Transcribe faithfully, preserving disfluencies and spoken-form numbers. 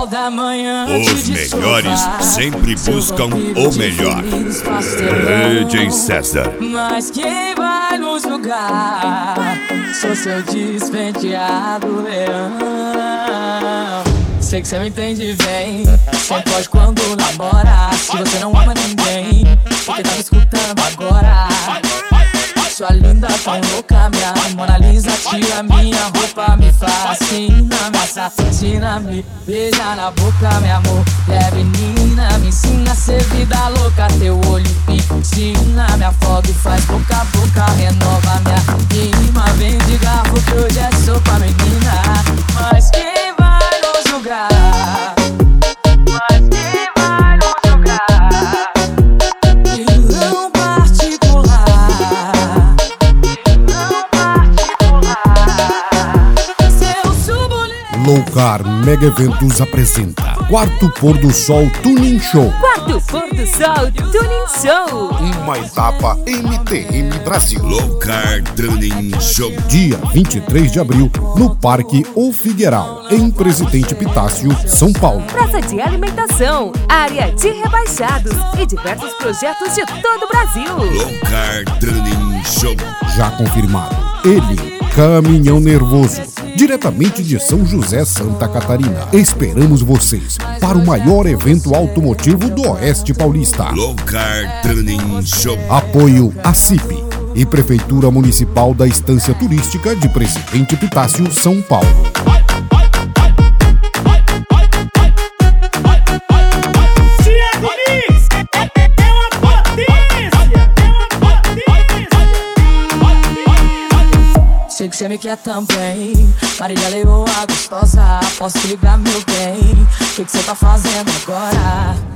da manhã. Os melhores sempre buscam o melhor. D J César. Mas quem vai nos julgar? Sou seu despenteado leão. Sei que cê me entende bem. Só pode quando namora. Se você não ama ninguém, porque tá me escutando agora. Sua linda tão louca, minha Mona Lisa. Tira minha roupa, me fascina, me assassina, me beija na boca, meu amor. É menina, me ensina a ser vida louca. Teu olho me ensina, me afoga e faz boca a boca. Renova minha rima, vem de garfo que hoje é sopa, menina. Mas quem vai nos julgar? Mas quem vai nos julgar? Vilão particular. Loucar Mega Eventos apresenta Quarto Pôr do Sol Tuning Show. Quarto Pôr do Sol Tuning Show. Uma etapa M T M Brasil. Loucar Tuning Show. Dia vinte e três de abril, no Parque O Figueiral, em Presidente Epitácio, São Paulo. Praça de alimentação, área de rebaixados e diversos projetos de todo o Brasil. Loucar Tuning Show. Já confirmado, ele, Caminhão Nervoso, diretamente de São José, Santa Catarina. Esperamos vocês para o maior evento automotivo do Oeste Paulista. Loucar Tuning Show. Apoio a C I P e Prefeitura Municipal da Estância Turística de Presidente Epitácio, São Paulo. Sei que cê me quer também. Marília Leoa gostosa, posso ligar meu bem. O que que cê tá fazendo agora?